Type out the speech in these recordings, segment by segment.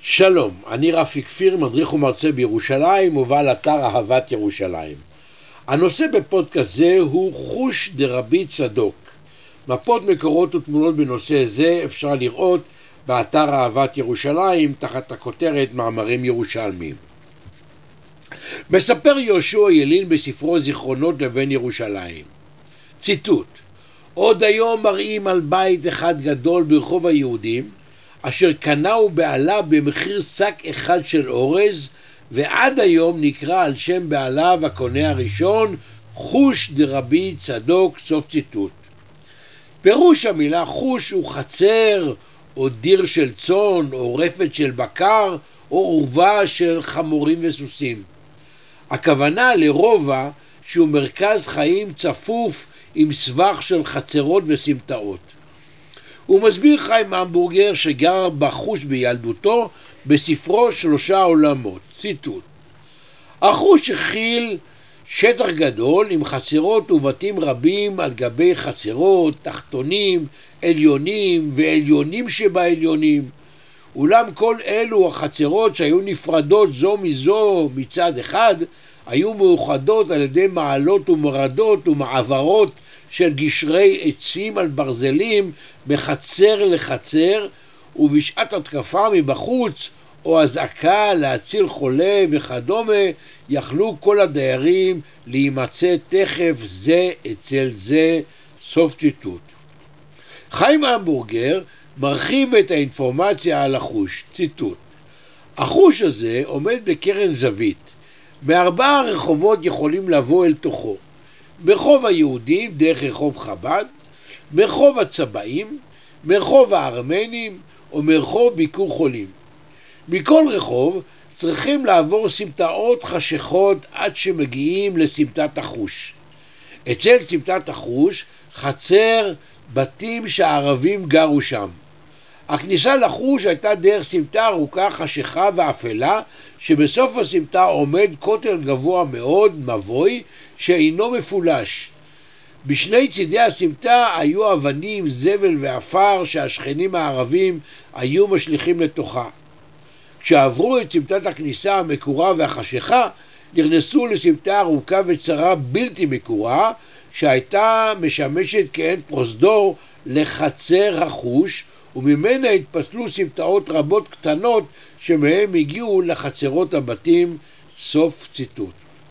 שלום, אני רפי כפיר, מדריך ומרצה בירושלים ובעל אתר אהבת ירושלים. הנושא בפודקאסט זה הוא חוש דרבי צדוק. מפות, מקורות ותמונות בנושא זה אפשר לראות באתר אהבת ירושלים תחת הכותרת מאמרים ירושלמיים. מספר יהושע ילין בספרו זיכרונות לבן ירושלים. ציטוט: עוד היום מראים על בית אחד גדול ברחוב היהודים אשר קנהו בעלה במחיר שק אחד של אורז, ועד היום נקרא על שם בעליו הקונה הראשון חוש דרבי צדוק. סוף ציטוט. פירוש המילה חוש הוא חצר או דיר של צאן או רפת של בקר או עורבה של חמורים וסוסים. הכוונה לרובע שהוא מרכז חיים צפוף עם סבך של חצרות וסמטאות. הוא מסביר חיים המבורגר שגר בחוש בילדותו בספרו שלושה עולמות. ציטוט: החוש הכיל שטח גדול עם חצרות ובתים רבים על גבי חצרות, תחתונים, עליונים ועליונים שבעליונים. אולם כל אלו החצרות שהיו נפרדות זו מזו מצד אחד, היו מאוחדות על ידי מעלות ומרדות ומעברות של גשרי עצים על ברזלים מחצר לחצר, ובשעת התקפה מבחוץ או אזעקה להציל חולה וכדומה יכלו כל הדיירים להימצא תכף זה אצל זה. סוף ציטוט. חיים המבורגר מרחיב את האינפורמציה על החוש. ציטוט: החוש הזה עומד בקרן זווית. בארבעה רחובות יכולים לבוא אל תוכו: ברחוב היהודים דרך רחוב חב"ד, מרחוב הצבאים, מרחוב הארמנים או מרחוב ביקור חולים. מכל רחוב צריכים לעבור סמטאות חשכות עד שמגיעים לסמטת החוש. אצל סמטת החוש חצר בתים שהערבים גרו שם. הכניסה לחוש הייתה דרך סמטה ארוכה חשיכה ואפלה, שבסוף הסמטה עומד כותל גבוה מאוד מבוי שאינו מפולש. בשני צידי הסמטה היו אבנים, זבל ואפר שהשכנים הערבים היו משליכים לתוכה. כשעברו את סמטת הכניסה המקורה והחשיכה, נכנסו לסמטה ארוכה וצרה בלתי מקורה שהייתה משמשת כעין פרוזדור לחצר החוש, וממנה התפצלו סמטאות רבות קטנות שמהם הגיעו לחצרות הבתים. סוף ציטוט.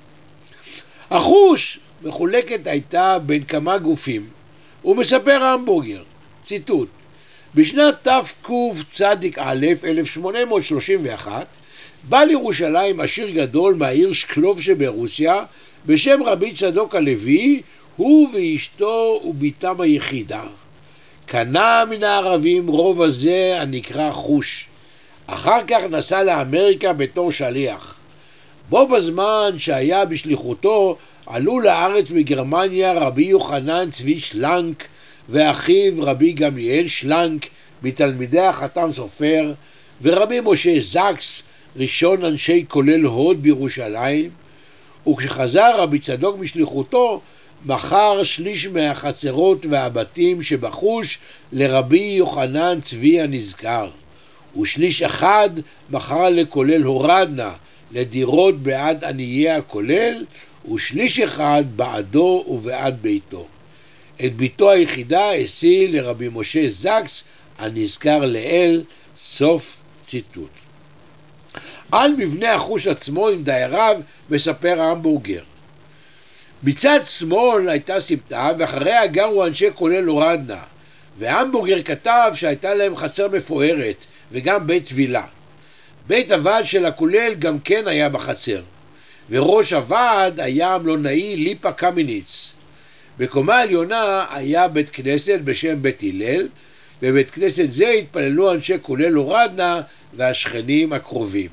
החוש מחולקת הייתה בין כמה גופים. הוא מספר המבורגר. ציטוט: בשנת תקצ"א 1831 בא לירושלים עשיר גדול מהעיר שקלוב שברוסיה בשם רבי צדוק הלוי, הוא ואשתו וביתם היחידה. קנה מן הערבים רובע זה הנקרא חוש. אחר כך נסע לאמריקה בתור שליח. בו בזמן שהיה בשליחותו עלו לארץ מגרמניה רבי יוחנן צבי שלנק ואחיו רבי גמליאל שלנק מתלמידי החתם סופר, ורבי משה זקס ראשון אנשי כולל הוד בירושלים. וכשחזר רבי צדוק בשליחותו מכר שליש מהחצרות והבתים שבחוש לרבי יוחנן צבי הנזכר, ושליש אחד מכר לכולל הורדנה לדירות בעד עניי הכולל, ושליש אחד בעדו ובעד ביתו. את ביתו היחידה השיא לרבי משה זקס הנזכר לאל. סוף ציטוט. על מבנה החוש עצמו עם דייריו מספר המבורגר. מצד שמאל הייתה סמטה ואחריה גרו אנשי כולל הורדנה, והמבורגר כתב שהייתה להם חצר מפוארת וגם בית טבילה. בית הוועד של הכולל גם כן היה בחצר, וראש הוועד היה המלונאי ליפה קמיניץ. בקומה העליונה היה בית כנסת בשם בית הלל, בבית כנסת זה התפללו אנשי כולל הורדנה והשכנים הקרובים.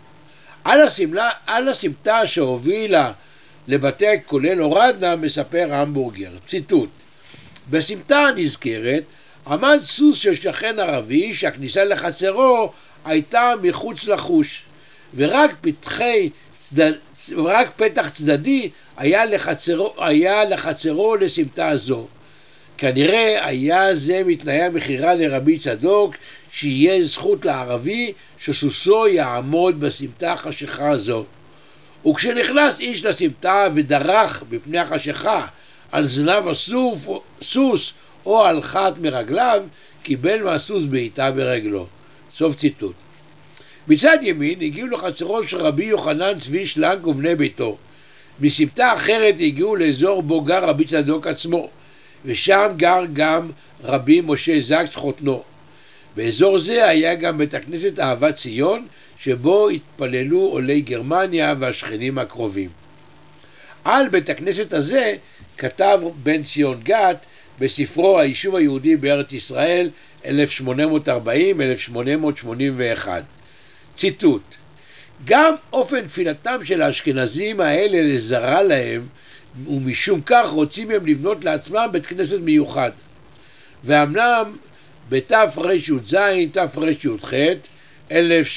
על הסמטה שהובילה לבתי כולל הורדנה מספר המבורגר. ציטוט: בסמטה הנזכרת עמד סוס של שכן ערבי שהכניסה לחצרו הייתה מחוץ לחוש, ורק פתח צדדי היה לחצרו לסמטה זו. כנראה היה זה מתנאי המכירה לרבי צדוק שיהיה זכות לערבי שסוסו יעמוד בסמטה החשיכה הזו. וכשנכנס איש לסמטה ודרך בפני החשיכה על זנב הסוס או על חת מרגליו, קיבל מהסוס בעיטה ברגלו. סוף ציטוט. מצד ימין הגיעו לחצרו של רבי יוחנן צבי שלנק ובני ביתו. מסמטה אחרת הגיעו לאזור בו גר רבי צדוק עצמו, ושם גר גם רבי משה זקס חותנו. באזור זה היה גם בית הכנסת אהבת ציון, שבו התפללו עולי גרמניה והשכנים הקרובים. על בית הכנסת הזה כתב בן ציון גת בספרו היישוב היהודי בארץ ישראל 1840-1881. ציטוט: גם אופן תפילתם של האשכנזים האלה לזרה להם, ומשום כך רוצים הם לבנות לעצמם בית כנסת מיוחד. ואמנם בתר"ז תר"ח 1857-8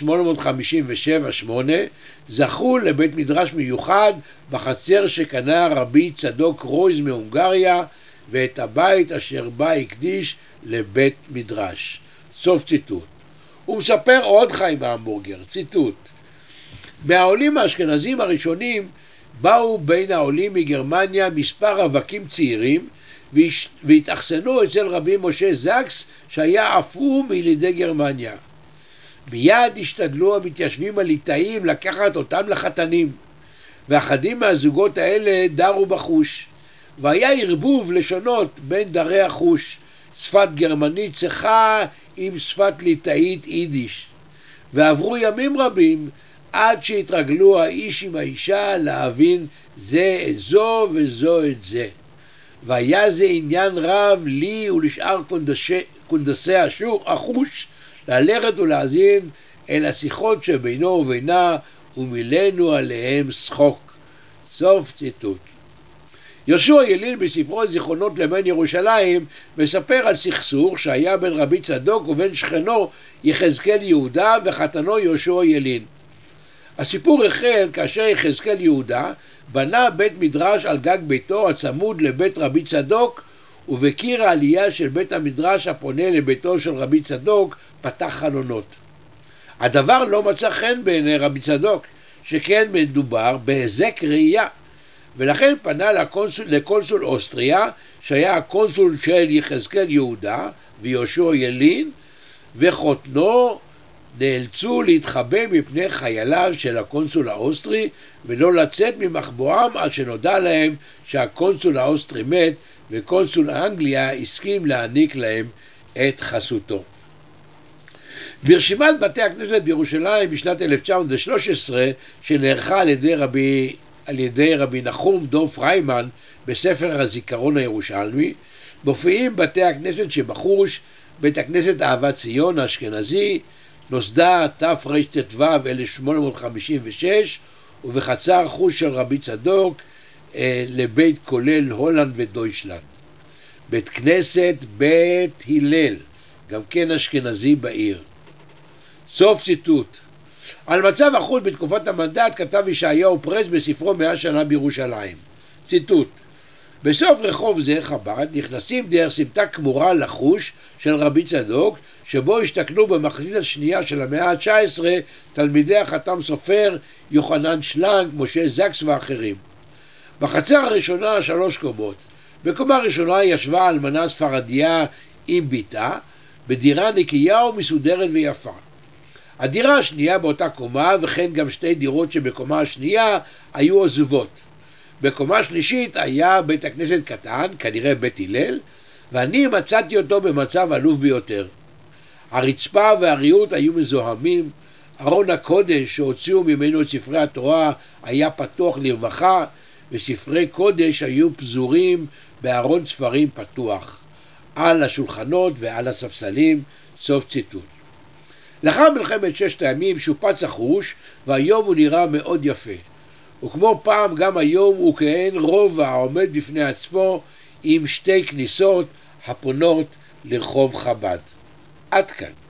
זכו לבית מדרש מיוחד בחצר שקנה רבי צדוק רויז מהונגריה, ואת הבית אשר בה הקדיש לבית מדרש. סוף ציטוט. הוא מספר עוד חיים המבורגר, ציטוט: מהעולים האשכנזים הראשונים באו בין העולים מגרמניה מספר רווקים צעירים והתאכסנו אצל רבי משה זקס, שהיה אף הוא מילידי גרמניה. מיד השתדלו המתיישבים הליטאים לקחת אותם לחתנים, ואחדים מהזוגות האלה דרו בחוש, והיה ערבוב לשונות בין דרי החוש, שפת גרמנית צחה עם שפת ליטאית יידיש. ועברו ימים רבים עד שהתרגלו האיש עם האישה להבין זה את זו וזו את זה. והיה זה עניין רב לי ולשאר קונדסי החוש ללכת ולהאזין אל השיחות שבינו ובינה, ומילאנו עליהם שחוק. סוף ציטוט. יהושע ילין בספרו זיכרונות לבן ירושלים מספר על סכסוך שהיה בין רבי צדוק ובין שכנו יחזקאל יהודה וחתנו יהושע ילין. הסיפור החל כאשר יחזקאל יהודה בנה בית מדרש על גג ביתו הצמוד לבית רבי צדוק, ובקיר העלייה של בית המדרש הפונה לביתו של רבי צדוק פתח חלונות. הדבר לא מצא חן בעיני רבי צדוק, שכן מדובר בהיזק ראייה, ולכן פנה לקונסול אוסטריה, שהיה הקונסול של יחזקאל יהודה ויהושע ילין, וחותנו נאלצו להתחבא מפני חייליו של הקונסול האוסטרי ולא לצאת ממחבואם עד שנודע להם שהקונסול האוסטרי מת, וקונסול אנגליה הסכים להעניק להם את חסותו. ברשימת בתי הכנסת בירושלים בשנת 1913 שנערכה על ידי רבי נחום דוב פריימן בספר הזיכרון הירושלמי, מופיעים בתי הכנסת שבחוש: בית הכנסת אהבת ציון האשכנזי, נוסדה תרט"ו 1856, ובחצר חוש של רבי צדוק לבית כולל הולנד ודויטשלנד. בית כנסת בית הלל, גם כן אשכנזי בעיר. סוף ציטוט. על מצב החוץ בתקופת המנדט כתב ישעיהו פרס בספרו 100 שנה בירושלים. ציטוט: בסוף רחוב זה חב"ד נכנסים דרך סמטה כמורה לחוש של רבי צדוק, שבו השתכנו במחצית השנייה של המאה ה-19 תלמידי החתם סופר יוחנן שלנק, משה זקס ואחרים. בחצר הראשונה 3 קומות. בקומה ראשונה ישבה אלמנה ספרדיה עם ביתה, בדירה נקייה ומסודרת ויפה. הדירה השנייה באותה קומה, וכן גם 2 דירות שבקומה השנייה, היו עזובות. בקומה שלישית היה בית הכנסת קטן, כנראה בית הלל, ואני מצאתי אותו במצב עלוב ביותר. הרצפה והריהוט היו מזוהמים, ארון הקודש שהוציאו ממנו את ספרי התורה היה פתוח לרווחה, וספרי קודש היו פזורים בארון ספרים פתוח, על השולחנות ועל הספסלים. סוף ציטוט. לאחר מלחמת 6 הימים שופץ החוש, והיום הוא נראה מאוד יפה. וכמו פעם גם היום הוא כעין רובע העומד בפני עצמו, עם 2 כניסות הפונות לרחוב חב"ד. עד כאן.